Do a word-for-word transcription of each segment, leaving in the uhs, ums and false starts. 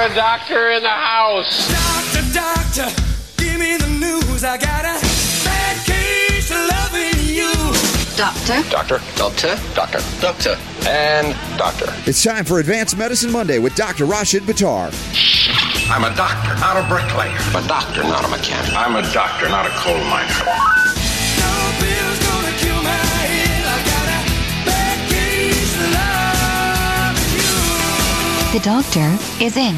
a doctor in the house. Doctor, doctor, give me the news. I got a bad case of loving you. Doctor. Doctor. Doctor. Doctor. Doctor. And doctor. It's time for Advanced Medicine Monday with Doctor Rashid Buttar. I'm a doctor, not a bricklayer. I'm a doctor, not a mechanic. I'm a doctor, not a coal miner. No pill's gonna kill my head. I got a bad case of loving you. The doctor is in.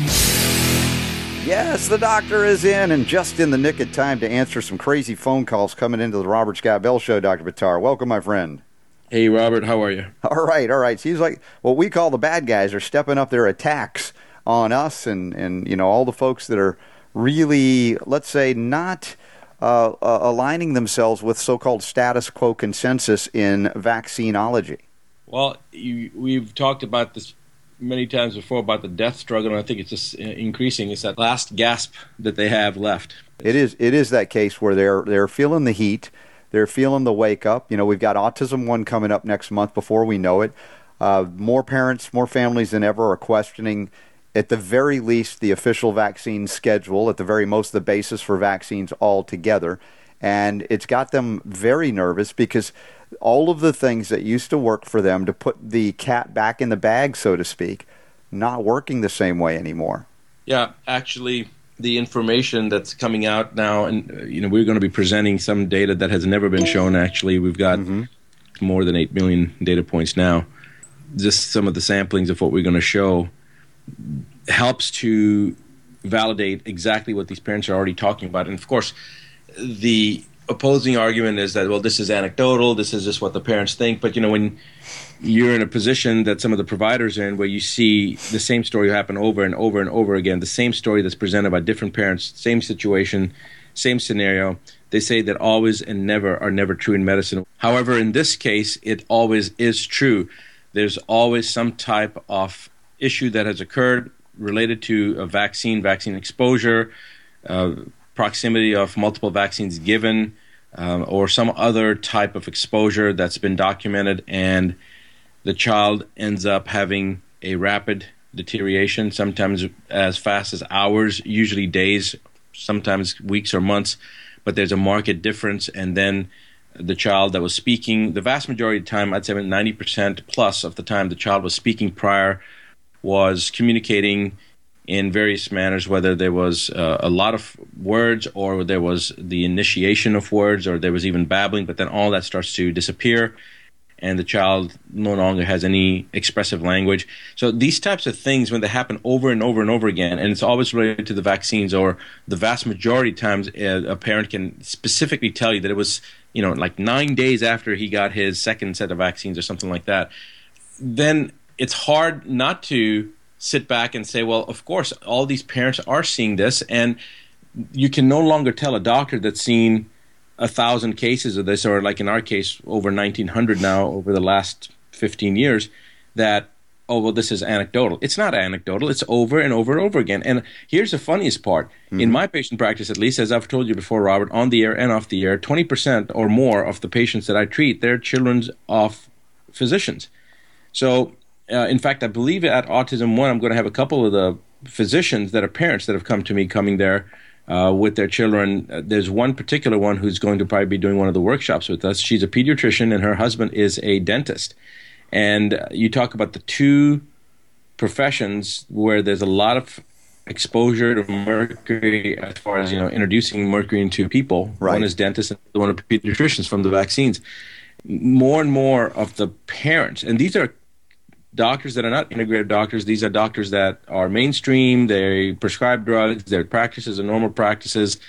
Yes, the doctor is in, and just in the nick of time to answer some crazy phone calls coming into the Robert Scott Bell Show, Doctor Buttar. Welcome, my friend. Hey, Robert, how are you? All right, all right. Seems like what we call the bad guys are stepping up their attacks on us and, and you know, all the folks that are really, let's say, not uh, uh, aligning themselves with so-called status quo consensus in vaccinology. Well, you, we've talked about this many times before about the death struggle, and I think it's just increasing. It's that last gasp that they have left. It is it is that case where they're they're feeling the heat, they're feeling the wake up. You know, we've got Autism One coming up next month before we know it. Uh, more parents, more families than ever are questioning, at the very least, the official vaccine schedule, at the very most, the basis for vaccines altogether. And it's got them very nervous because all of the things that used to work for them to put the cat back in the bag, so to speak, not working the same way anymore. Yeah, actually, the information that's coming out now, and uh, you know, we're going to be presenting some data that has never been shown. Actually, we've got mm-hmm. more than eight million data points now. Just some of the samplings of what we're going to show helps to validate exactly what these parents are already talking about. And of course, the opposing argument is that, well, this is anecdotal, this is just what the parents think. But, you know, when you're in a position that some of the providers are in, where you see the same story happen over and over and over again, the same story that's presented by different parents, same situation, same scenario, they say that always and never are never true in medicine. However, in this case, it always is true. There's always some type of issue that has occurred related to a vaccine, vaccine exposure, uh, proximity of multiple vaccines given, um, or some other type of exposure that's been documented, and the child ends up having a rapid deterioration, sometimes as fast as hours, usually days, sometimes weeks or months, but there's a marked difference. And then the child that was speaking, the vast majority of the time, I'd say ninety percent plus of the time the child was speaking prior, was communicating in various manners, whether there was uh, a lot of words, or there was the initiation of words, or there was even babbling, but then all that starts to disappear, and the child no longer has any expressive language. So these types of things, when they happen over and over and over again, and it's always related to the vaccines, or the vast majority of times uh, a parent can specifically tell you that it was, you know, like nine days after he got his second set of vaccines or something like that, then it's hard not to sit back and say, well, of course, all these parents are seeing this, and you can no longer tell a doctor that's seen a thousand cases of this, or like in our case, over nineteen hundred now over the last fifteen years, that, oh, well, this is anecdotal. It's not anecdotal. It's over and over and over again. And here's the funniest part. Mm-hmm. In my patient practice, at least, as I've told you before, Robert, on the air and off the air, twenty percent or more of the patients that I treat, they're children of physicians. So, Uh, in fact, I believe at Autism One, I'm going to have a couple of the physicians that are parents that have come to me coming there uh, with their children. Uh, there's one particular one who's going to probably be doing one of the workshops with us. She's a pediatrician, and her husband is a dentist. And uh, you talk about the two professions where there's a lot of exposure to mercury, as far as, you know, introducing mercury into people. Right. One is dentists, and the one is pediatricians from the vaccines. More and more of the parents, and these are doctors that are not integrative doctors. These are doctors that are mainstream. They prescribe drugs. Their practices are normal practices.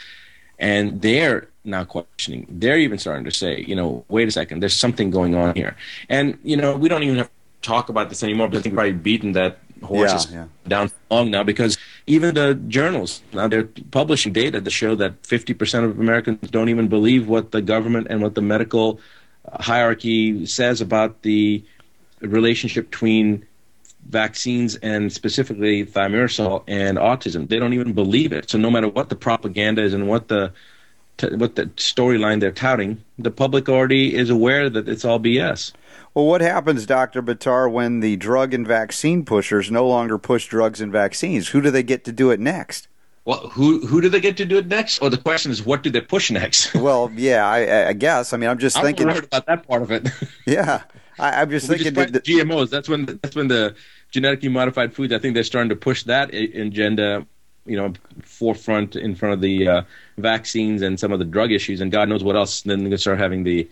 And they're now questioning. They're even starting to say, you know, wait a second, there's something going on here. And, you know, we don't even have to talk about this anymore, because I think we've probably beaten that horse yeah, yeah. down long now, because even the journals, now they're publishing data that show that fifty percent of Americans don't even believe what the government and what the medical hierarchy says about the relationship between vaccines and specifically thimerosal and autism. They don't even believe it. So no matter what the propaganda is and what the t- what the storyline they're touting, the public already is aware that it's all B S. Well, what happens, Doctor Buttar, when the drug and vaccine pushers no longer push drugs and vaccines? Who do they get to do it next? Well, who who do they get to do it next? Or the question is, what do they push next? Well, yeah, I, I guess. I mean, I'm just I thinking. I heard about that part of it. Yeah, I, I'm just we thinking. Just that, G M Os. That's when that's when the genetically modified foods. I think they're starting to push that agenda, you know, forefront in front of the uh, vaccines and some of the drug issues, and God knows what else. And then they're going to start having the,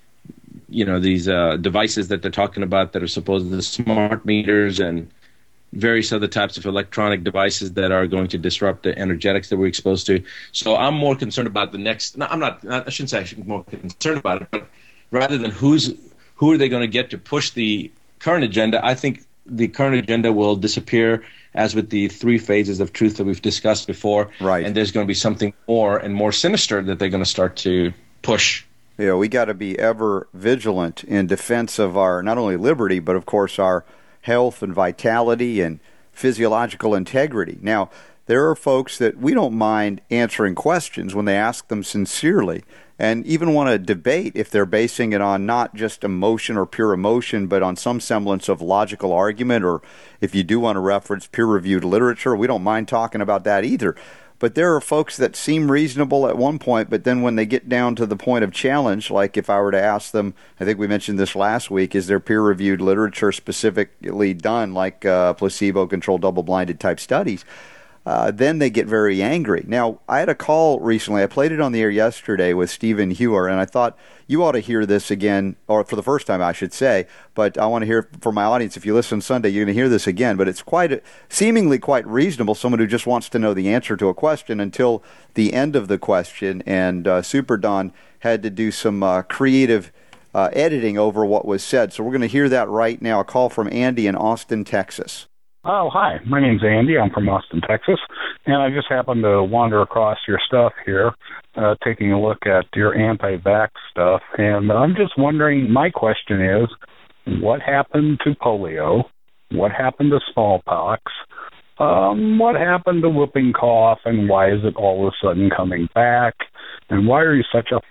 you know, these uh, devices that they're talking about that are supposedly smart meters and various other types of electronic devices that are going to disrupt the energetics that we're exposed to. So I'm more concerned about the next. No, I'm not. I shouldn't say I'm more concerned about it, but rather than who's who are they going to get to push the current agenda, I think the current agenda will disappear, as with the three phases of truth that we've discussed before. Right. And there's going to be something more and more sinister that they're going to start to push. Yeah, we got to be ever vigilant in defense of our not only liberty, but of course our health and vitality and physiological integrity. Now, there are folks that we don't mind answering questions when they ask them sincerely, and even want to debate if they're basing it on not just emotion or pure emotion, but on some semblance of logical argument, or if you do want to reference peer-reviewed literature, we don't mind talking about that either. But there are folks that seem reasonable at one point, but then when they get down to the point of challenge, like if I were to ask them, I think we mentioned this last week, is there peer-reviewed literature specifically done, like uh, placebo-controlled double-blinded type studies? Uh, then they get very angry. Now, I had a call recently. I played it on the air yesterday with Stephen Hewer, and I thought you ought to hear this again, or for the first time, I should say. But I want to hear for my audience. If you listen Sunday, you're going to hear this again. But it's quite a, seemingly quite reasonable. Someone who just wants to know the answer to a question until the end of the question. And uh, Super Don had to do some uh, creative uh, editing over what was said. So we're going to hear that right now. A call from Andy in Austin, Texas. Oh, hi. My name's Andy. I'm from Austin, Texas, and I just happened to wander across your stuff here, uh, taking a look at your anti-vax stuff, and I'm just wondering, my question is, what happened to polio? What happened to smallpox? Um, what happened to whooping cough, and why is it all of a sudden coming back? And why are you such a f-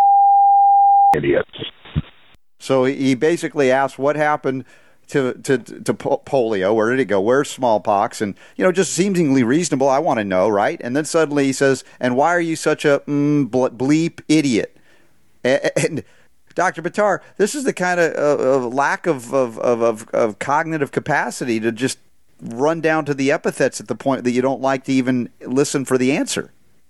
idiot? So he basically asked what happened to to to polio. Where did it go? Where's smallpox? And, you know, just seemingly reasonable. I want to know, right? And then suddenly he says, and why are you such a mm, bleep idiot? And, and Doctor Buttar, this is the kind of uh, lack of of, of of cognitive capacity to just run down to the epithets at the point that you don't like to even listen for the answer.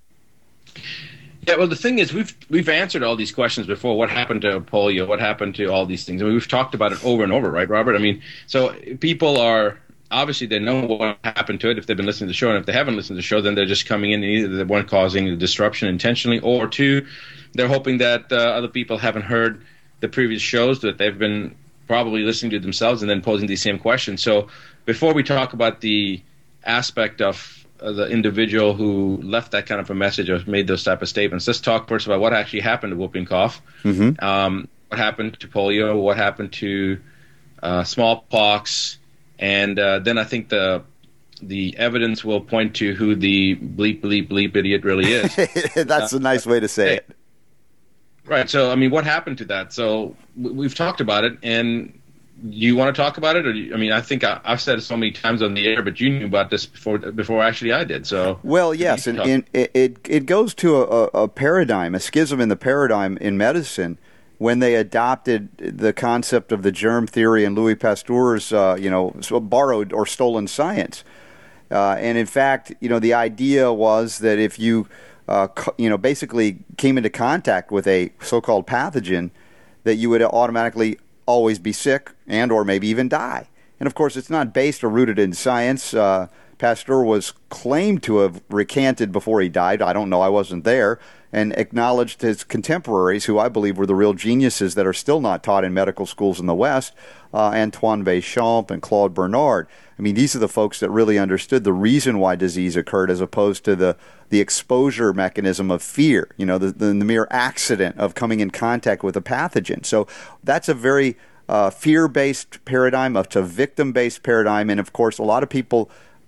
Yeah, well, the thing is, we've we've answered all these questions before. What happened to polio? What happened to all these things? I mean, we've talked about it over and over, right, Robert? I mean, so people are, obviously, they know what happened to it if they've been listening to the show, and if they haven't listened to the show, then they're just coming in, and either they're one, causing the disruption intentionally, or two, they're hoping that uh, other people haven't heard the previous shows, that they've been probably listening to themselves and then posing these same questions. So before we talk about the aspect of the individual who left that kind of a message or made those type of statements, let's talk first about what actually happened to whooping cough, mm-hmm. um, what happened to polio, what happened to uh, smallpox, and uh, then I think the the evidence will point to who the bleep, bleep, bleep idiot really is. That's uh, a nice way to say it. Right. So, I mean, what happened to that? So we've talked about it, and do you want to talk about it? Or do you, I mean, I think I, I've said it so many times on the air, but you knew about this before before actually I did. So, well, yes, and, and it, it it goes to a, a paradigm, a schism in the paradigm in medicine when they adopted the concept of the germ theory and Louis Pasteur's, uh, you know, borrowed or stolen science. Uh, and in fact, you know, the idea was that if you, uh, you know, basically came into contact with a so-called pathogen, that you would automatically always be sick and or maybe even die. And of course, it's not based or rooted in science. Uh, Pasteur was claimed to have recanted before he died. I don't know. I wasn't there. And acknowledged his contemporaries, who I believe were the real geniuses that are still not taught in medical schools in the West, uh, Antoine Béchamp and Claude Bernard. I mean, these are the folks that really understood the reason why disease occurred, as opposed to the, the exposure mechanism of fear, you know, the, the, the mere accident of coming in contact with a pathogen. So that's a very uh, fear-based paradigm, it's a victim-based paradigm, and of course a lot of people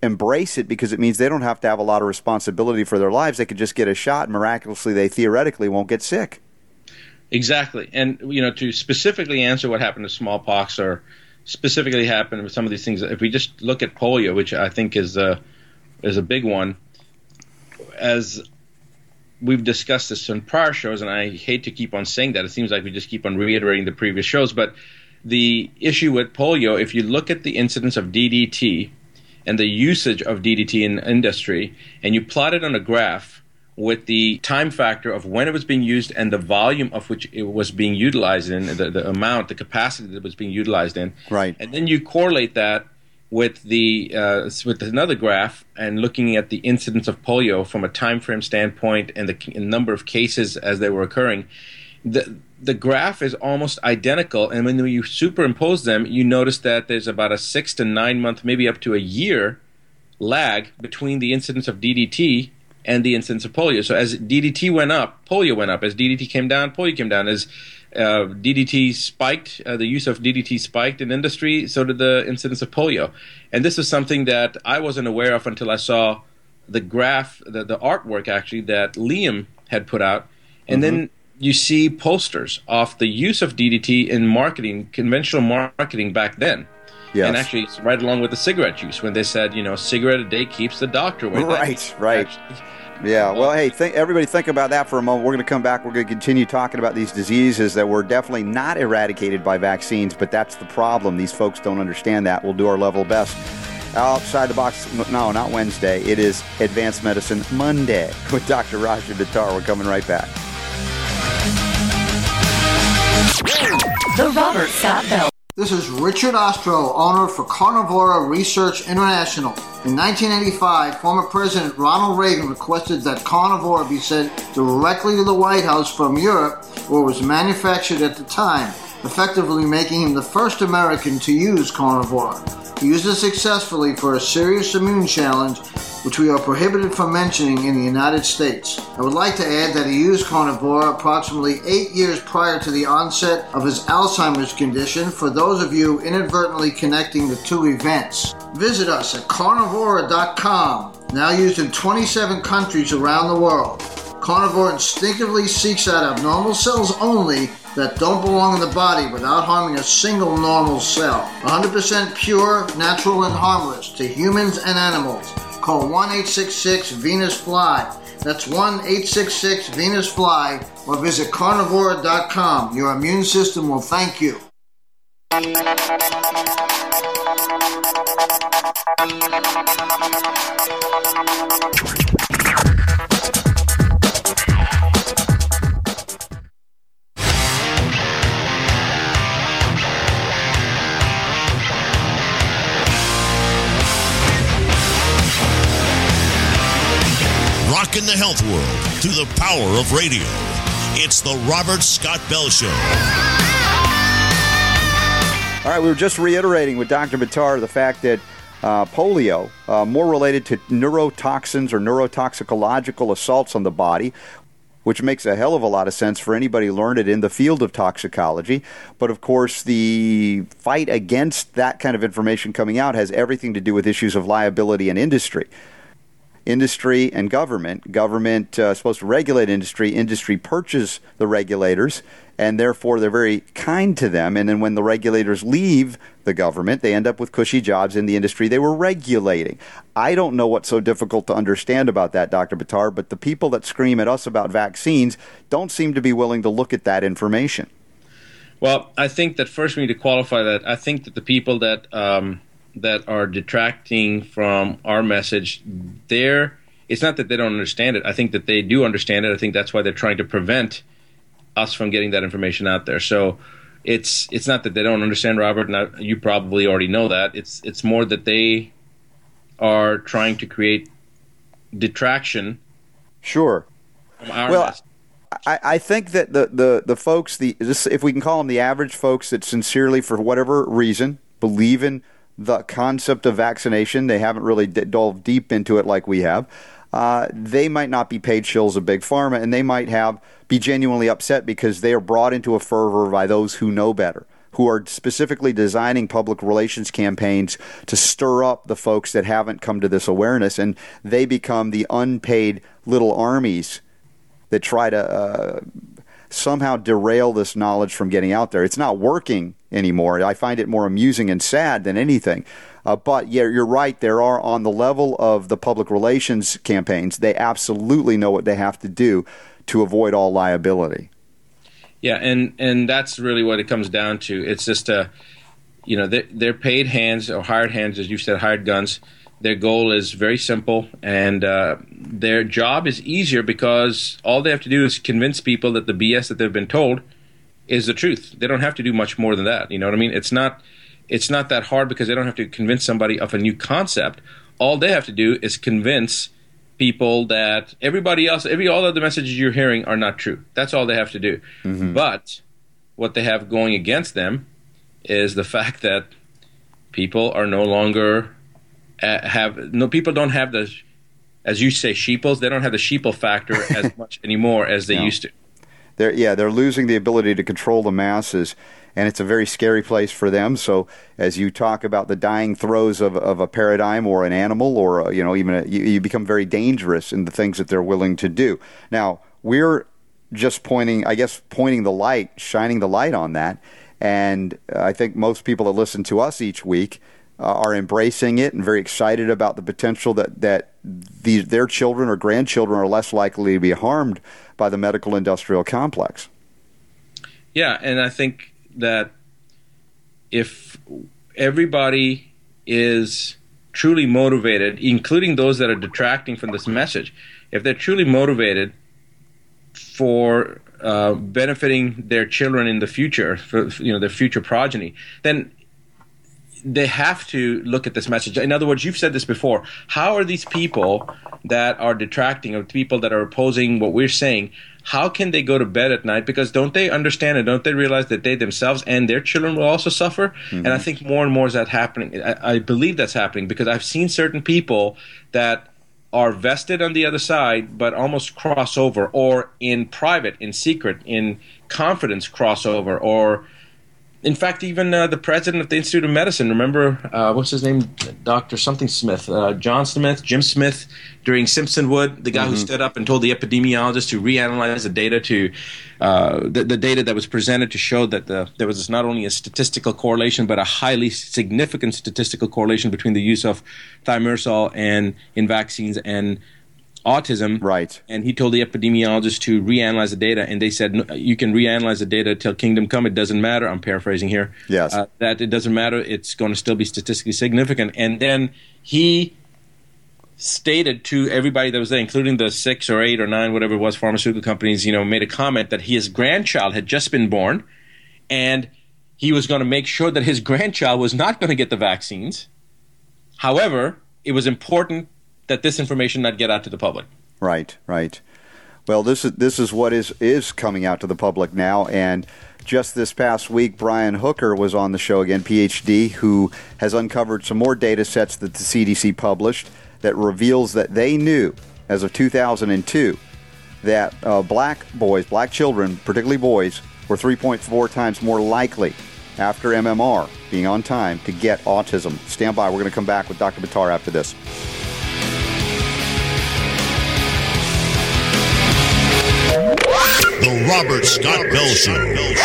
embrace it because it means they don't have to have a lot of responsibility for their lives. They could just get a shot, and miraculously, they theoretically won't get sick. Exactly. And, you know, to specifically answer what happened to smallpox or specifically happened with some of these things, if we just look at polio, which I think is a, is a big one, as we've discussed this in prior shows, and I hate to keep on saying that. It seems like we just keep on reiterating the previous shows. But the issue with polio, if you look at the incidence of D D T and the usage of D D T in industry, and you plot it on a graph with the time factor of when it was being used and the volume of which it was being utilized in, the, the amount, the capacity that it was being utilized in. Right. And then you correlate that with the uh, with another graph and looking at the incidence of polio from a time frame standpoint and the c- number of cases as they were occurring. The the graph is almost identical, and when you superimpose them, you notice that there's about a six to nine month, maybe up to a year lag between the incidence of D D T and the incidence of polio. So as D D T went up, polio went up. As D D T came down, polio came down. As uh, D D T spiked, uh, the use of D D T spiked in industry, so did the incidence of polio. And this is something that I wasn't aware of until I saw the graph, the, the artwork actually, that Liam had put out. And mm-hmm. then you see posters of the use of D D T in marketing, conventional marketing back then. Yes. And actually, it's right along with the cigarette use when they said, you know, cigarette a day keeps the doctor away. Right, that, right. Actually, yeah, well, hey, think, everybody think about that for a moment. We're going to come back. We're going to continue talking about these diseases that were definitely not eradicated by vaccines, but that's the problem. These folks don't understand that. We'll do our level best. Outside the box, no, not Wednesday. It is Advanced Medicine Monday with Doctor Raja Buttar. We're coming right back. The Robert Scott Bell. This is Richard Ostro, owner for Carnivora Research International. In nineteen eighty-five, former President Ronald Reagan requested that Carnivora be sent directly to the White House from Europe, where it was manufactured at the time, effectively making him the first American to use Carnivora. He used it successfully for a serious immune challenge, which we are prohibited from mentioning in the United States. I would like to add that he used Carnivora approximately eight years prior to the onset of his Alzheimer's condition, for those of you inadvertently connecting the two events. Visit us at carnivora dot com, now used in twenty-seven countries around the world. Carnivore instinctively seeks out abnormal cells only that don't belong in the body without harming a single normal cell. one hundred percent pure, natural, and harmless to humans and animals. Call one eight six six Venus Fly. That's one eight six six Venus Fly, or visit carnivora dot com. Your immune system will thank you. Rocking the health world through the power of radio. It's the Robert Scott Bell Show. All right, we were just reiterating with Doctor Buttar the fact that uh, polio, uh, more related to neurotoxins or neurotoxicological assaults on the body, which makes a hell of a lot of sense for anybody learned it in the field of toxicology. But of course, the fight against that kind of information coming out has everything to do with issues of liability and industry. Industry and government. Government uh, supposed to regulate industry. Industry purchase the regulators, and therefore they're very kind to them. And then when the regulators leave the government, they end up with cushy jobs in the industry they were regulating. I don't know what's so difficult to understand about that, Doctor Buttar, but the people that scream at us about vaccines don't seem to be willing to look at that information. Well, I think that first we need to qualify that. I think that the people that um, that are detracting from our message, they're, it's not that they don't understand it. I think that they do understand it. I think that's why they're trying to prevent us from getting that information out there. So it's it's not that they don't understand, Robert, and I, you probably already know that. It's it's more that they are trying to create detraction. Sure. From our well, message. I, I think that the, the, the folks, the this, if we can call them the average folks that sincerely, for whatever reason, believe in the concept of vaccination, they haven't really d- delved deep into it like we have, uh, they might not be paid shills of Big Pharma, and they might have be genuinely upset because they are brought into a fervor by those who know better, who are specifically designing public relations campaigns to stir up the folks that haven't come to this awareness, and they become the unpaid little armies that try to uh, somehow derail this knowledge from getting out there. It's not working anymore. I find it more amusing and sad than anything. Uh, but yeah, you're right. There are, on the level of the public relations campaigns, they absolutely know what they have to do to avoid all liability. Yeah, and, and that's really what it comes down to. It's just, uh, you know, they're, they're paid hands or hired hands, as you said, hired guns. Their goal is very simple, and uh, their job is easier because all they have to do is convince people that the B S that they've been told is the truth. They don't have to do much more than that. You know what I mean? It's not, it's not that hard because they don't have to convince somebody of a new concept. All they have to do is convince people that everybody else, every all of the messages you're hearing are not true. That's all they have to do. Mm-hmm. But what they have going against them is the fact that people are no longer uh, have no people don't have the, as you say, sheeples. They don't have the sheeple factor as much anymore as they no. used to. They're yeah, they're losing the ability to control the masses. And it's a very scary place for them. So as you talk about the dying throes of, of a paradigm or an animal, or a, you know, even a, you, you become very dangerous in the things that they're willing to do. Now, we're just pointing, I guess, pointing the light, shining the light on that. And I think most people that listen to us each week uh, are embracing it and very excited about the potential that, that the, their children or grandchildren are less likely to be harmed by the medical industrial complex. Yeah, and I think that if everybody is truly motivated, including those that are detracting from this message, if they're truly motivated for uh, benefiting their children in the future, for you know their future progeny, then they have to look at this message. In other words, you've said this before. How are these people that are detracting, or people that are opposing what we're saying, how can they go to bed at night? Because don't they understand and don't they realize that they themselves and their children will also suffer? Mm-hmm. And I think more and more is that happening. I, I believe that's happening because I've seen certain people that are vested on the other side but almost cross over, or in private, in secret, in confidence cross over, or in fact, even uh, the president of the Institute of Medicine, remember, uh, what's his name, Doctor something Smith, uh, John Smith, Jim Smith, during Simpsonwood, the guy mm-hmm. who stood up and told the epidemiologists to reanalyze the data to uh, the, the data that was presented to show that the, there was not only a statistical correlation, but a highly significant statistical correlation between the use of thimerosal and in vaccines and autism. Right. And he told the epidemiologists to reanalyze the data, and they said, no, you can reanalyze the data till kingdom come. It doesn't matter. I'm paraphrasing here. Yes. Uh, that it doesn't matter. It's going to still be statistically significant. And then he stated to everybody that was there, including the six or eight or nine, whatever it was, pharmaceutical companies, you know, made a comment that his grandchild had just been born, and he was going to make sure that his grandchild was not going to get the vaccines. However, it was important that this information not get out to the public. Right, right. Well, this is this is what is is coming out to the public now, and just this past week, Brian Hooker was on the show again, P H D, who has uncovered some more data sets that the C D C published that reveals that they knew, as of two thousand two, that uh, black boys, black children, particularly boys, were three point four times more likely after M M R being on time to get autism. Stand by. We're going to come back with Doctor Buttar after this. The Robert Scott Bell Show.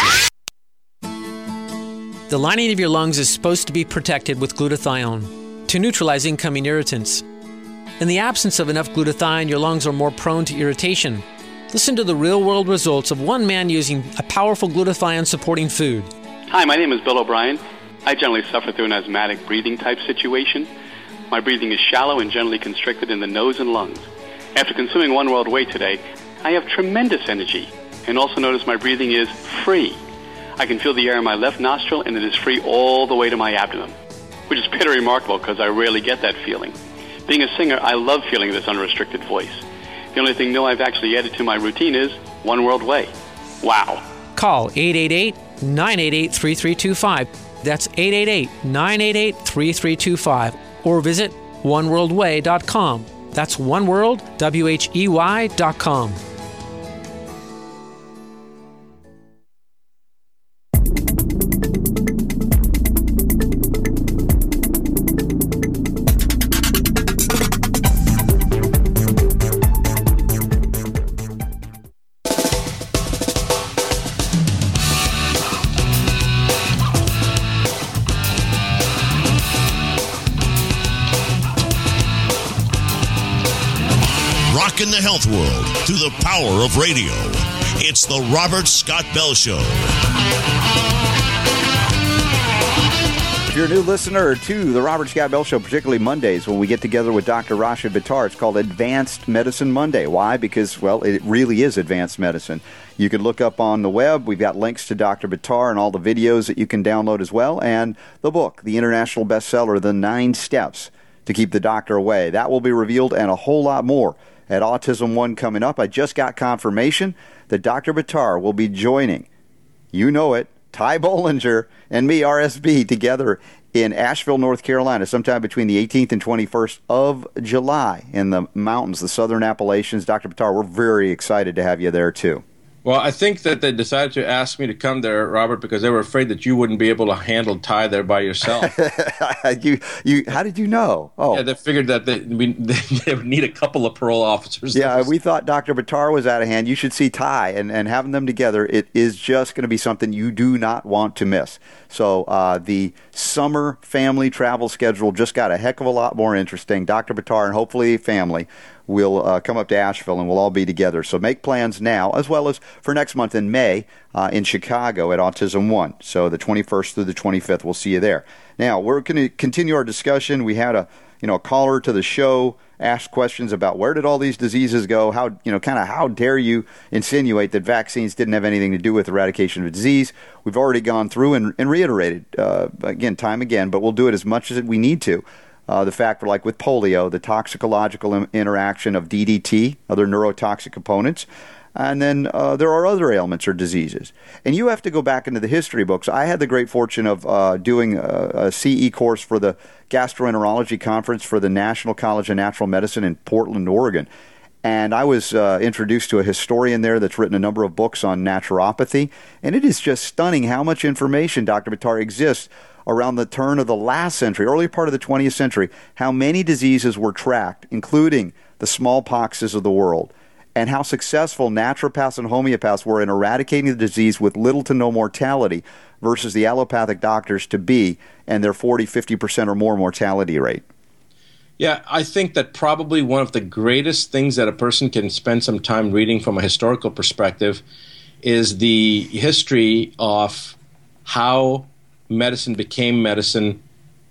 The lining of your lungs is supposed to be protected with glutathione to neutralize incoming irritants. In the absence of enough glutathione, your lungs are more prone to irritation. Listen to the real-world results of one man using a powerful glutathione-supporting food. Hi, my name is Bill O'Brien. I generally suffer through an asthmatic breathing type situation. My breathing is shallow and generally constricted in the nose and lungs. After consuming One World Whey today, I have tremendous energy, and also notice my breathing is free. I can feel the air in my left nostril, and it is free all the way to my abdomen, which is pretty remarkable because I rarely get that feeling. Being a singer, I love feeling this unrestricted voice. The only thing new I've actually added to my routine is One World Whey. Wow. Call eight eight eight, nine eight eight, three three two five. That's eight eight eight, nine eight eight, three three two five. Or visit one world way dot com. That's oneworld, W H E Y dot com. rocking the health world through the power of radio. It's the Robert Scott Bell Show. If you're a new listener to the Robert Scott Bell Show, particularly Mondays when we get together with Doctor Rashid Buttar, it's called Advanced Medicine Monday. Why? Because, well, it really is advanced medicine. You can look up on the web. We've got links to Doctor Buttar and all the videos that you can download as well, and the book, the international bestseller, The Nine Steps to Keep the Doctor Away. That will be revealed and a whole lot more at Autism One coming up. I just got confirmation that Doctor Buttar will be joining, you know it, Ty Bollinger and me, R S B, together in Asheville, North Carolina, sometime between the eighteenth and twenty-first of July in the mountains, the Southern Appalachians. Doctor Buttar, we're very excited to have you there, too. Well, I think that they decided to ask me to come there, Robert, because they were afraid that you wouldn't be able to handle Ty there by yourself. you, you, how did you know? Oh, yeah, they figured that they, we, they would need a couple of parole officers. Yeah, we thought Doctor Buttar was out of hand. You should see Ty, and, and having them together, it is just going to be something you do not want to miss. So uh, the summer family travel schedule just got a heck of a lot more interesting. Doctor Buttar and hopefully family will uh, come up to Asheville, and we'll all be together. So make plans now, as well as for next month in May uh, in Chicago at Autism One. So the twenty-first through the twenty-fifth, we'll see you there. Now, we're going to continue our discussion. We had a you know a caller to the show ask questions about where did all these diseases go? How you know kind of how dare you insinuate that vaccines didn't have anything to do with eradication of disease? We've already gone through and, and reiterated uh, again, time again, but we'll do it as much as we need to. Uh, the fact, like with polio, the toxicological im- interaction of D D T, other neurotoxic components, and then uh, there are other ailments or diseases. And you have to go back into the history books. I had the great fortune of uh, doing a, a C E course for the Gastroenterology Conference for the National College of Natural Medicine in Portland, Oregon. And I was uh, introduced to a historian there that's written a number of books on naturopathy. And it is just stunning how much information, Doctor Buttar, exists around the turn of the last century, early part of the twentieth century, how many diseases were tracked, including the smallpoxes of the world, and how successful naturopaths and homeopaths were in eradicating the disease with little to no mortality versus the allopathic doctors to be and their forty, fifty percent or more mortality rate. Yeah, I think that probably one of the greatest things that a person can spend some time reading from a historical perspective is the history of how medicine became medicine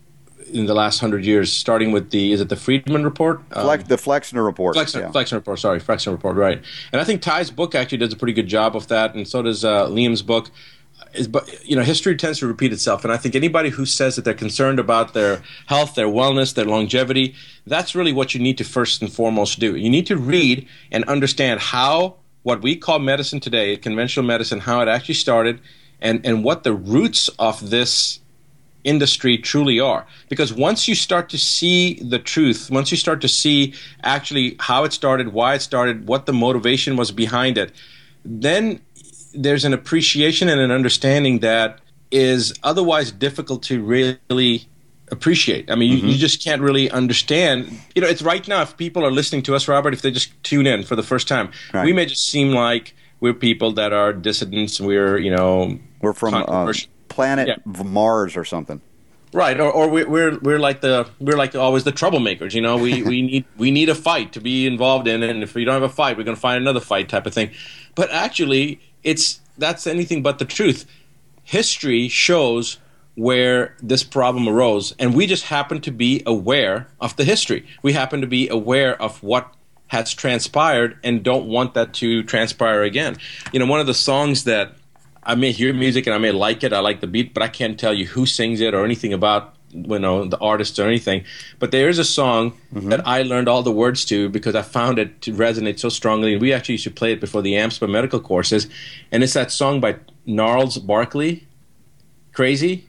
in the last hundred years, starting with the, is it the Friedman Report? Flex, um, the Flexner Report. Flexner, yeah. Flexner Report, sorry, Flexner Report, right. And I think Ty's book actually does a pretty good job of that, and so does uh, Liam's book. Is, but you know, history tends to repeat itself, and I think anybody who says that they're concerned about their health, their wellness, their longevity, that's really what you need to first and foremost do. You need to read and understand how what we call medicine today, conventional medicine, how it actually started, and, and what the roots of this industry truly are. Because once you start to see the truth, once you start to see actually how it started, why it started, what the motivation was behind it, then there's an appreciation and an understanding that is otherwise difficult to really appreciate. I mean, mm-hmm. you, you just can't really understand. You know, it's right now, if people are listening to us, Robert, if they just tune in for the first time, right. we may just seem like we're people that are dissidents. We're, you know, we're from uh, planet yeah. Mars or something, right? Or, or we're we're like the we're like always the troublemakers. You know, we we need we need a fight to be involved in, and if we don't have a fight, we're going to find another fight, type of thing. But actually, it's that's anything but the truth. History shows where this problem arose, and we just happen to be aware of the history. We happen to be aware of what has transpired and don't want that to transpire again. You know, one of the songs that I may hear music and I may like it, I like the beat, but I can't tell you who sings it or anything about, you know, the artist or anything. But there is a song mm-hmm. that I learned all the words to because I found it to resonate so strongly. And we actually used to play it before the A M S P A medical courses. And it's that song by Gnarls Barkley, Crazy.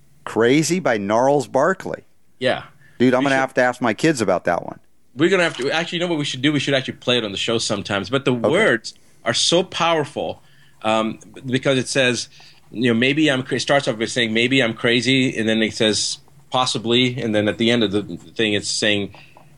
Crazy by Gnarls Barkley. Yeah. Dude, I'm going to have to ask my kids about that one. We're going to have to – actually, you know what we should do? We should actually play it on the show sometimes. But the okay. words are so powerful um, because it says, you know, maybe I'm – it starts off by saying maybe I'm crazy, and then it says possibly, and then at the end of the thing it's saying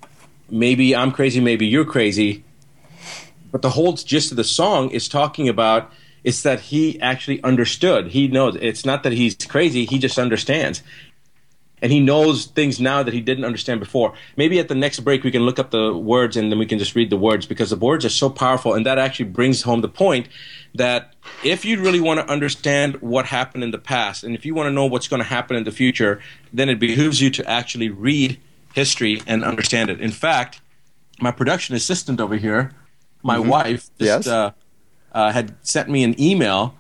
maybe I'm crazy, maybe you're crazy. But the whole gist of the song is talking about it's that he actually understood. He knows. It's not that he's crazy. He just understands. And he knows things now that he didn't understand before. Maybe at the next break we can look up the words and then we can just read the words, because the words are so powerful, and that actually brings home the point that if you really want to understand what happened in the past, and if you want to know what's going to happen in the future, then it behooves you to actually read history and understand it. In fact, my production assistant over here, my mm-hmm. wife, just, yes. uh, uh, had sent me an email,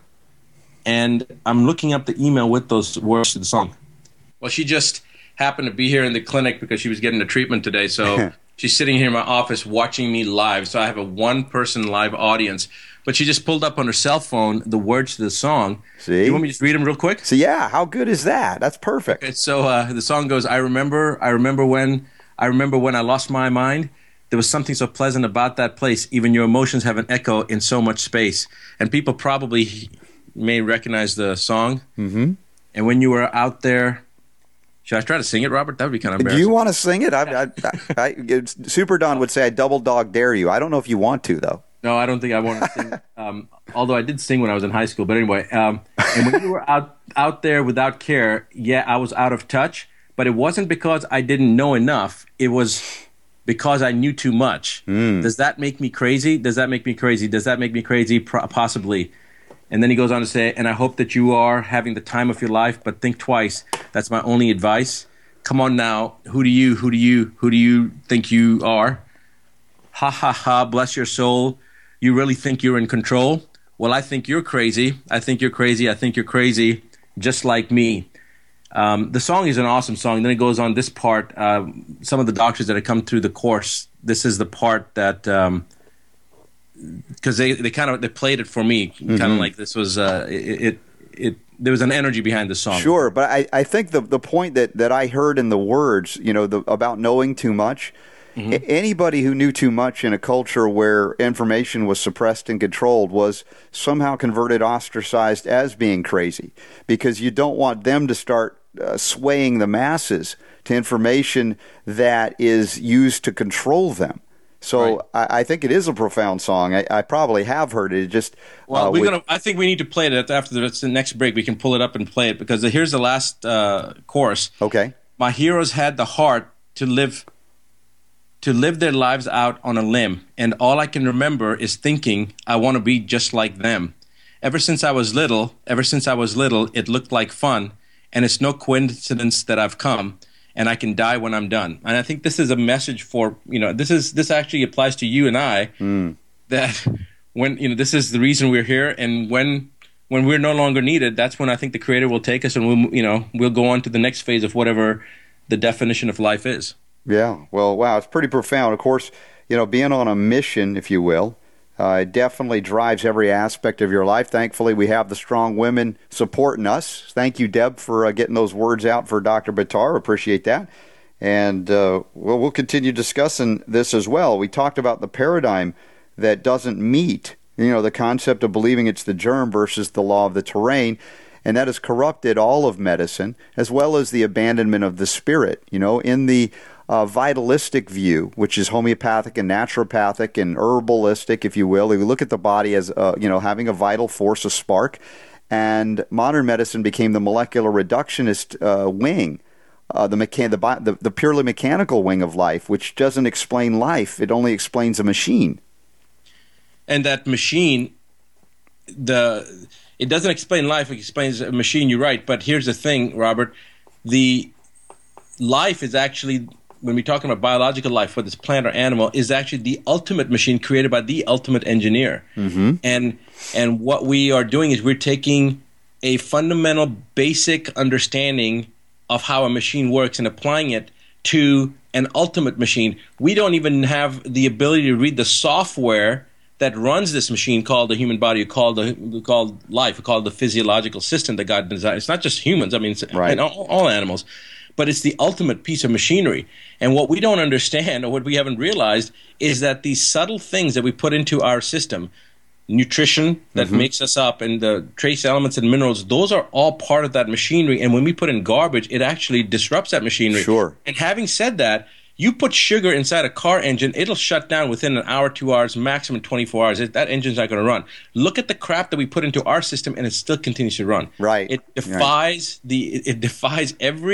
and I'm looking up the email with those words to the song. Well, she just happened to be here in the clinic because she was getting a treatment today, so she's sitting here in my office watching me live. So I have a one-person live audience. But she just pulled up on her cell phone the words to the song. See? You want me to just read them real quick? So yeah, how good is that? That's perfect. Okay, so uh, the song goes, I remember, I remember when, I remember when I lost my mind. There was something so pleasant about that place. Even your emotions have an echo in so much space. And people probably may recognize the song. Mm-hmm. And when you were out there... Should I try to sing it, Robert? That would be kind of embarrassing. Do you want to sing it? I, I, I, I, Super Don would say, I double dog dare you. I don't know if you want to, though. No, I don't think I want to sing. Um, although I did sing when I was in high school. But anyway, um, and when you were out, out there without care, yeah, I was out of touch. But it wasn't because I didn't know enough. It was because I knew too much. Mm. Does that make me crazy? Does that make me crazy? Does that make me crazy? Pro- possibly. And then he goes on to say, and I hope that you are having the time of your life, but think twice. That's my only advice. Come on now. Who do you, who do you, who do you think you are? Ha, ha, ha, bless your soul. You really think you're in control? Well, I think you're crazy. I think you're crazy. I think you're crazy, just like me. Um, the song is an awesome song. Then it goes on this part. Uh, some of the doctors that have come through the course, this is the part that... Um, because they, they kind of they played it for me, kind of mm-hmm. like this was uh, it, it it there was an energy behind the song. Sure, but I, I think the the point that, that I heard in the words, you know, the, about knowing too much. Mm-hmm. A- anybody who knew too much in a culture where information was suppressed and controlled was somehow converted, ostracized as being crazy, because you don't want them to start uh, swaying the masses to information that is used to control them. So right. I, I think it is a profound song. I, I probably have heard it. it just well, uh, we're with, gonna. I think we need to play it after the, the next break. We can pull it up and play it, because here's the last uh, chorus. Okay. My heroes had the heart to live, to live their lives out on a limb, and all I can remember is thinking, I want to be just like them. Ever since I was little, ever since I was little, it looked like fun, and it's no coincidence that I've come. And I can die when I'm done. And I think this is a message for, you know, this is this actually applies to you and I, mm. that when, you know, this is the reason we're here. And when when we're no longer needed, that's when I think the Creator will take us, and we'll, you know, we'll go on to the next phase of whatever the definition of life is. Yeah. Well, wow, it's pretty profound. Of course, you know, being on a mission, if you will, Uh, it definitely drives every aspect of your life. Thankfully, we have the strong women supporting us. Thank you, Deb, for uh, getting those words out for Doctor Buttar. Appreciate that. And uh, well, we'll continue discussing this as well. We talked about the paradigm that doesn't meet, you know, the concept of believing it's the germ versus the law of the terrain, and that has corrupted all of medicine, as well as the abandonment of the spirit. You know, in the Uh, vitalistic view, which is homeopathic and naturopathic and herbalistic, if you will. We look at the body as, uh, you know, having a vital force, a spark, and modern medicine became the molecular reductionist uh, wing, uh, the, mechan- the, the the purely mechanical wing of life, which doesn't explain life. It only explains a machine. And that machine, the it doesn't explain life, it explains a machine, you're right. But here's the thing, Robert, the life is actually... when we're talking about biological life, whether it's plant or animal, is actually the ultimate machine created by the ultimate engineer. Mm-hmm. And and what we are doing is we're taking a fundamental, basic understanding of how a machine works and applying it to an ultimate machine. We don't even have the ability to read the software that runs this machine called the human body, called the called life, called the physiological system that God designed. It's not just humans. I mean, it's, right. and all, all animals. But it's the ultimate piece of machinery. And what we don't understand, or what we haven't realized, is that these subtle things that we put into our system, nutrition that mm-hmm. makes us up, and the trace elements and minerals, those are all part of that machinery. And when we put in garbage, it actually disrupts that machinery. Sure. And having said that, you put sugar inside a car engine, it'll shut down within an hour, two hours, maximum twenty-four hours. It, that engine's not going to run. Look at the crap that we put into our system, and it still continues to run. Right. It defies right. the. It, it defies every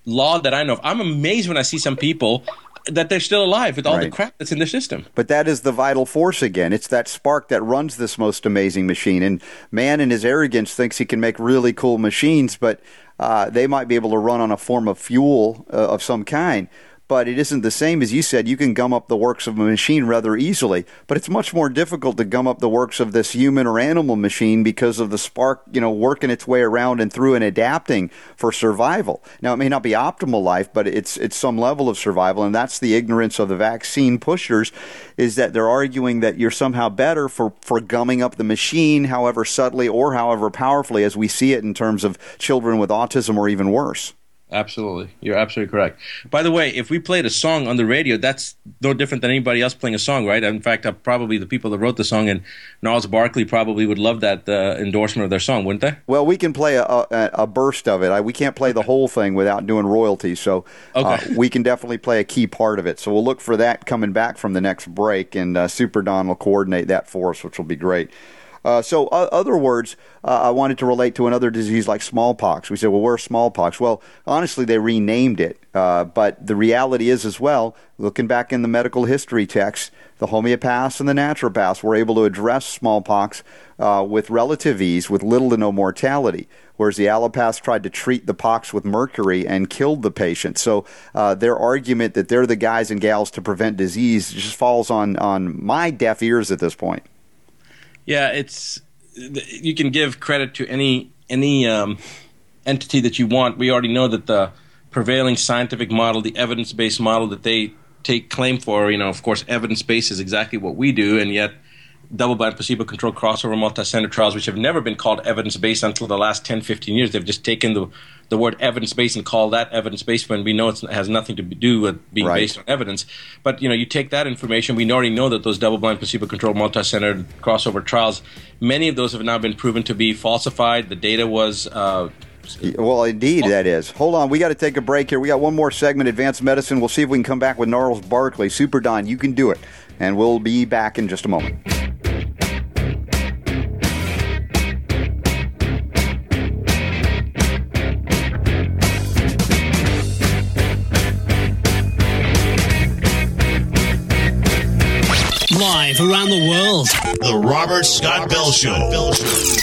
law that I know of. I'm amazed when I see some people that they're still alive with all Right. the crap that's in their system. But that is the vital force again. It's that spark that runs this most amazing machine. And man, in his arrogance, thinks he can make really cool machines, but uh, they might be able to run on a form of fuel uh, of some kind. But it isn't the same. As you said, you can gum up the works of a machine rather easily, but it's much more difficult to gum up the works of this human or animal machine because of the spark, you know, working its way around and through and adapting for survival. Now, it may not be optimal life, but it's it's some level of survival, and that's the ignorance of the vaccine pushers, is that they're arguing that you're somehow better for, for gumming up the machine, however subtly or however powerfully, as we see it in terms of children with autism or even worse. Absolutely. You're absolutely correct. By the way, if we played a song on the radio, that's no different than anybody else playing a song, right? In fact, uh, probably the people that wrote the song and Gnarls Barkley probably would love that uh, endorsement of their song, wouldn't they? Well, we can play a, a, a burst of it. I, we can't play the whole thing without doing royalties, so uh, Okay. we can definitely play a key part of it. So we'll look for that coming back from the next break, and uh, Super Don will coordinate that for us, which will be great. Uh, so, uh, other words, uh, I wanted to relate to another disease like smallpox. We said, well, where's smallpox? Well, honestly, they renamed it. Uh, but the reality is as well, looking back in the medical history text, the homeopaths and the naturopaths were able to address smallpox uh, with relative ease, with little to no mortality, whereas the allopaths tried to treat the pox with mercury and killed the patient. So uh, their argument that they're the guys and gals to prevent disease just falls on, on my deaf ears at this point. Yeah, it's you can give credit to any any um, entity that you want. We already know that the prevailing scientific model, the evidence-based model that they take claim for, you know, of course, evidence-based is exactly what we do, and yet double-blind, placebo-controlled crossover multi-center trials, which have never been called evidence-based until the last ten, fifteen years. They've just taken the the word evidence-based and called that evidence-based when we know it's, it has nothing to do with being Right. based on evidence. But, you know, you take that information, we already know that those double-blind, placebo-controlled multi-center crossover trials, many of those have now been proven to be falsified. The data was... Uh, Well, indeed, that is. Hold on. We got to take a break here. We got one more segment, Advanced Medicine. We'll see if we can come back with Gnarls Barkley. Super Don, you can do it. And we'll be back in just a moment. Live around the world. The Robert Scott Bell Show.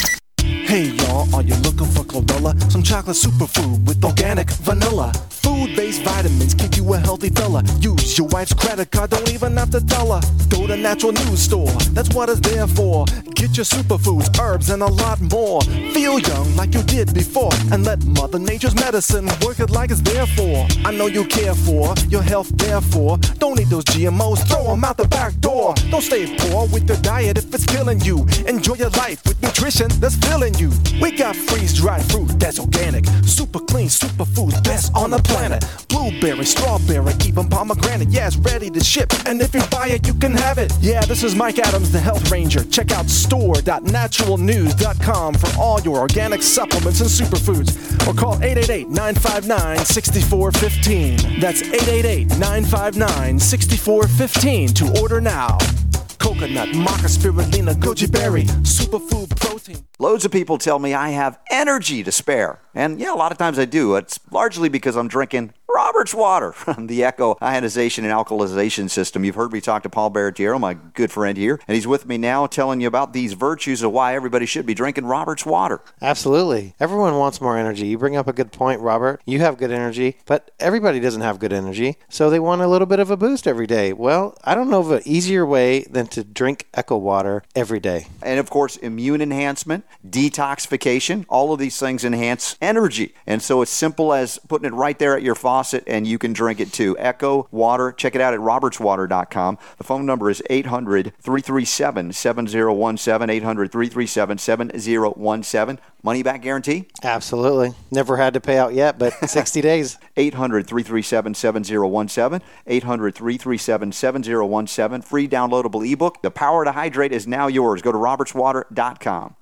Hey y'all, are you looking for chlorella? Some chocolate superfood with organic vanilla. Food-based vitamins keep you a healthy fella. Use your wife's credit card, don't even have to tell her. Go to Natural News Store, that's what it's there for. Get your superfoods, herbs, and a lot more. Feel young like you did before, and let Mother Nature's medicine work it like it's there for. I know you care for your health, therefore. Don't eat those G M Os, throw them out the back door. Don't stay poor with your diet if it's killing you. Enjoy your life with nutrition that's filling you. We got freeze-dried fruit that's organic, super clean, superfoods, best on the planet. Blueberry, strawberry, even pomegranate, yeah, it's ready to ship. And if you buy it, you can have it. Yeah, this is Mike Adams, the Health Ranger. Check out store dot natural news dot com for all your organic supplements and superfoods. Or call eight eight eight, nine five nine, six four one five. That's eight eight eight, nine five nine, six four one five to order now. Coconut, maca, spirulina, goji berry, superfood protein. Loads of people tell me I have energy to spare. And yeah, a lot of times I do. It's largely because I'm drinking Robert's Water from the Echo Ionization and Alkalization System. You've heard me talk to Paul Baratiero, my good friend here, and he's with me now telling you about these virtues of why everybody should be drinking Robert's Water. Absolutely. Everyone wants more energy. You bring up a good point, Robert. You have good energy, but everybody doesn't have good energy, so they want a little bit of a boost every day. Well, I don't know of an easier way than to drink Echo Water every day. And of course, immune enhancement, detoxification, all of these things enhance energy. And so it's simple as putting it right there at your faucet, and you can drink it too. Echo Water. Check it out at roberts water dot com. The phone number is eight hundred, three three seven, seven zero one seven, eight hundred, three three seven, seven zero one seven. Money back guarantee? Absolutely. Never had to pay out yet, but sixty days. eight hundred, three three seven, seven zero one seven. eight hundred, three three seven, seven zero one seven. Free downloadable ebook. The power to hydrate is now yours. Go to roberts water dot com.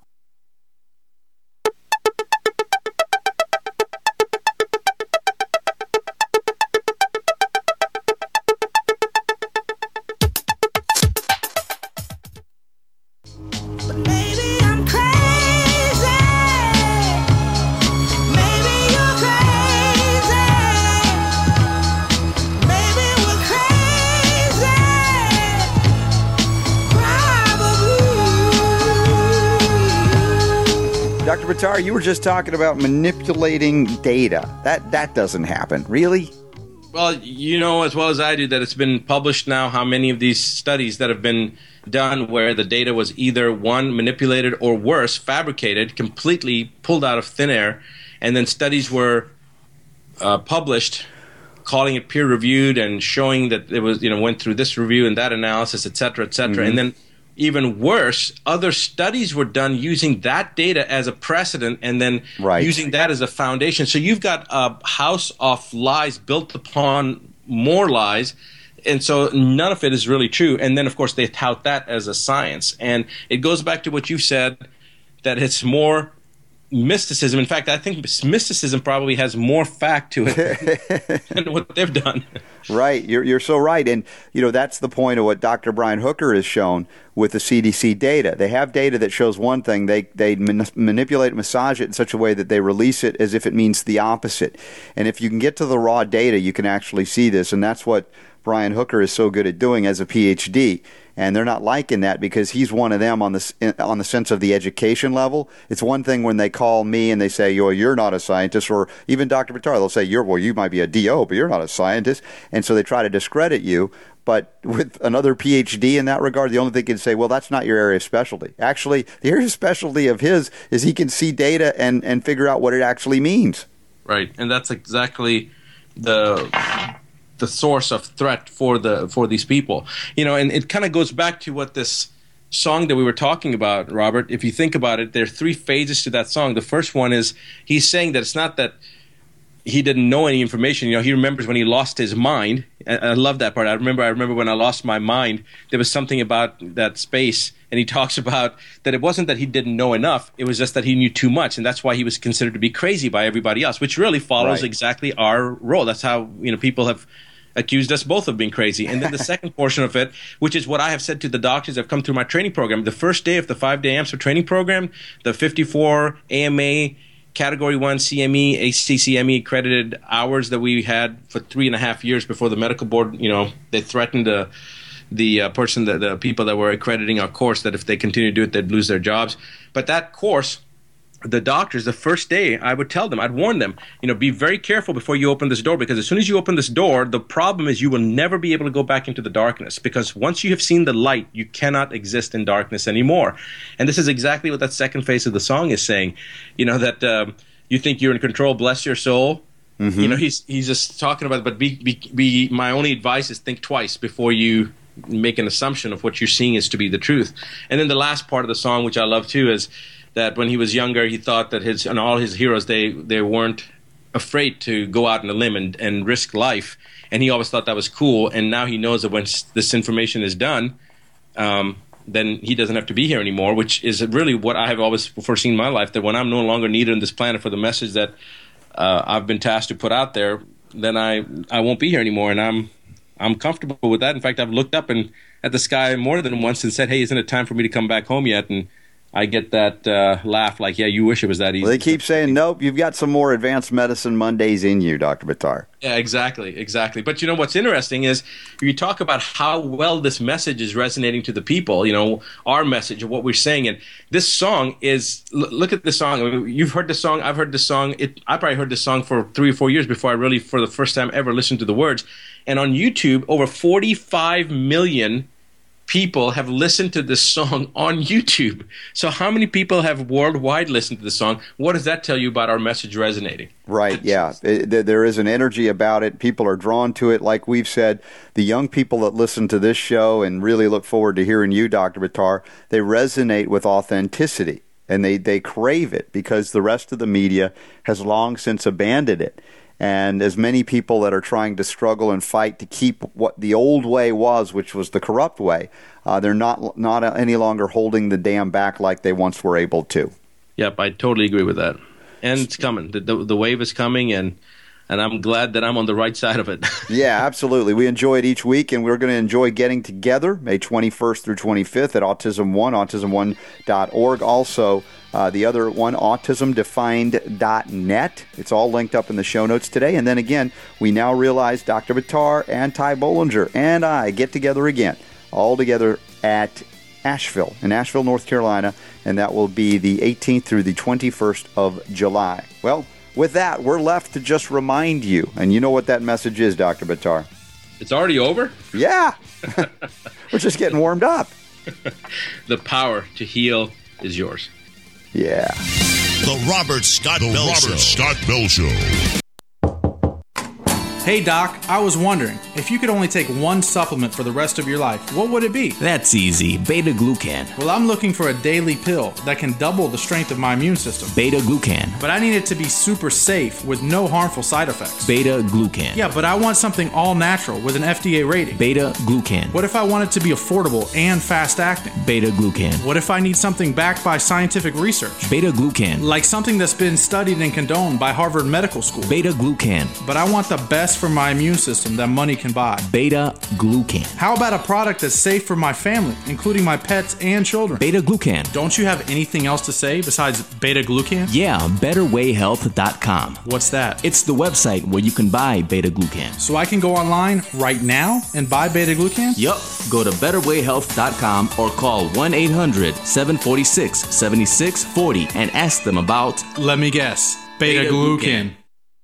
Doctor Buttar, you were just talking about manipulating data. That that doesn't happen. Really? Well, you know as well as I do that it's been published now how many of these studies that have been done where the data was either, one, manipulated or worse, fabricated, completely pulled out of thin air, and then studies were uh, published calling it peer-reviewed and showing that it was, you know, went through this review and that analysis, et cetera, et cetera. Mm-hmm. And then even worse, other studies were done using that data as a precedent and then right. using that as a foundation. So you've got a house of lies built upon more lies, and so none of it is really true. And then, of course, they tout that as a science. And it goes back to what you said, that it's more mysticism. In fact, I think mysticism probably has more fact to it than what they've done. Right. You're you're so right. And, you know, that's the point of what Doctor Brian Hooker has shown with the C D C data. They have data that shows one thing. They, they man- manipulate, massage it in such a way that they release it as if it means the opposite. And if you can get to the raw data, you can actually see this. And that's what Brian Hooker is so good at doing as a P H D. And they're not liking that because he's one of them on the on the sense of the education level. It's one thing when they call me and they say, "Yo, you're not a scientist," or even Doctor Buttar, they'll say, "You're well, you might be a D O, but you're not a scientist," and so they try to discredit you. But with another P H D in that regard, the only thing they can say, "Well, that's not your area of specialty." Actually, the area of specialty of his is he can see data and and figure out what it actually means. Right, and that's exactly the. the source of threat for the for these people, you know, and it kind of goes back to what this song that we were talking about, Robert. If you think about it, there are three phases to that song. The first one is he's saying that it's not that he didn't know any information. You know, he remembers when he lost his mind. I, I love that part. I remember. I remember when I lost my mind. There was something about that space, and he talks about that it wasn't that he didn't know enough. It was just that he knew too much, and that's why he was considered to be crazy by everybody else, which really follows right. exactly our role. That's how, you know, people have accused us both of being crazy. And then the second portion of it, which is what I have said to the doctors that have come through my training program, the first day of the five-day AMSA training program, the fifty-four A M A Category one C M E, A C C M E accredited hours that we had for three and a half years before the medical board, you know, they threatened the the uh, person, that the people that were accrediting our course, that if they continue to do it, they'd lose their jobs. But that course, the doctors, the first day, I would tell them, I'd warn them, you know, be very careful before you open this door, because as soon as you open this door, the problem is you will never be able to go back into the darkness, because once you have seen the light, you cannot exist in darkness anymore. And this is exactly what that second phase of the song is saying, you know, that um, you think you're in control, bless your soul. Mm-hmm. You know, he's he's just talking about, but be, be, be my only advice is think twice before you make an assumption of what you're seeing is to be the truth. And then the last part of the song, which I love too, is that when he was younger, he thought that his and all his heroes, they they weren't afraid to go out on a limb and, and risk life, and he always thought that was cool. And now he knows that when this information is done, um, then he doesn't have to be here anymore, which is really what I have always foreseen in my life, that when I'm no longer needed on this planet for the message that uh, I've been tasked to put out there, then I I won't be here anymore, and I'm I'm comfortable with that. In fact, I've looked up and at the sky more than once and said, "Hey, isn't it time for me to come back home yet?" And I get that uh, laugh like, yeah, you wish it was that easy. Well, they keep saying, nope, you've got some more advanced medicine Mondays in you, Doctor Buttar. Yeah, exactly, exactly. But you know what's interesting is you talk about how well this message is resonating to the people, you know, our message of what we're saying. And this song is, look at this song. I mean, you've heard the song. I've heard the song. It, I probably heard this song for three or four years before I really, for the first time ever, listened to the words. And on YouTube, over forty-five million people have listened to this song on YouTube. So how many people have worldwide listened to the song? What does that tell you about our message resonating? Right, yeah. It, there is an energy about it. People are drawn to it. Like we've said, the young people that listen to this show and really look forward to hearing you, Doctor Buttar, they resonate with authenticity, and they, they crave it because the rest of the media has long since abandoned it. And as many people that are trying to struggle and fight to keep what the old way was, which was the corrupt way, uh, they're not not any longer holding the dam back like they once were able to. Yep, I totally agree with that. And it's coming. The, the, the wave is coming, and and I'm glad that I'm on the right side of it. Yeah, absolutely. We enjoy it each week, and we're going to enjoy getting together May twenty-first through twenty-fifth at Autism One, autism one dot org. Also, Uh, the other one, autism defined dot net. It's all linked up in the show notes today. And then again, we now realize Doctor Buttar and Ty Bollinger and I get together again, all together at Asheville, in Asheville, North Carolina, and that will be the eighteenth through the twenty-first of July. Well, with that, we're left to just remind you, and you know what that message is, Doctor Buttar. It's already over? Yeah. We're just getting warmed up. The power to heal is yours. Yeah. The Robert Scott Bell Robert Show. Scott Bell Show. Hey Doc, I was wondering, if you could only take one supplement for the rest of your life, what would it be? That's easy. Beta-glucan. Well, I'm looking for a daily pill that can double the strength of my immune system. Beta-glucan. But I need it to be super safe with no harmful side effects. Beta-glucan. Yeah, but I want something all natural with an F D A rating. Beta-glucan. What if I want it to be affordable and fast-acting? Beta-glucan. What if I need something backed by scientific research? Beta-glucan. Like something that's been studied and condoned by Harvard Medical School. Beta-glucan. But I want the best for my immune system that money can buy. Beta-glucan. How about a product that's safe for my family, including my pets and children? Beta-glucan. Don't you have anything else to say besides beta-glucan? Yeah, better way health dot com. What's that? It's the website where you can buy beta-glucan. So I can go online right now and buy beta-glucan? Yup. Go to better way health dot com or call one eight hundred seven four six seven six four zero and ask them about... Let me guess. Beta-glucan.